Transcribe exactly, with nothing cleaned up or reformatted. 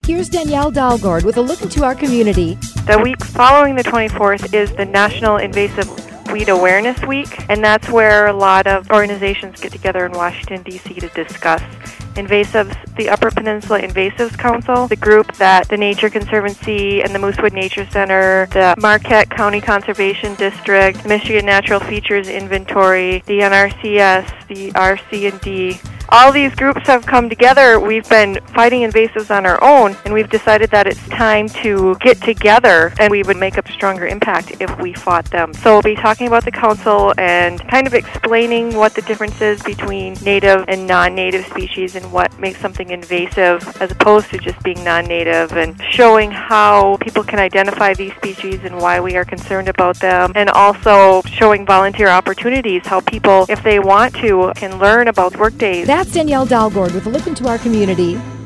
Here's Danielle Dalgord with a look into our community. The week following the twenty-fourth is the National Invasive Weed Awareness Week, and that's where a lot of organizations get together in Washington, D C to discuss invasives. The Upper Peninsula Invasives Council, the group that the Nature Conservancy and the Moosewood Nature Center, the Marquette County Conservation District, Michigan Natural Features Inventory, the N R C S, the R C and D, all these groups have come together. We've been fighting invasives on our own, and we've decided that it's time to get together, and we would make a stronger impact if we fought them. So we'll be talking about the council and kind of explaining what the difference is between native and non-native species and what makes something invasive as opposed to just being non-native, and showing how people can identify these species and why we are concerned about them, and also showing volunteer opportunities, how people, if they want to, can learn about work days. That's Danielle Dalgord with a look into our community.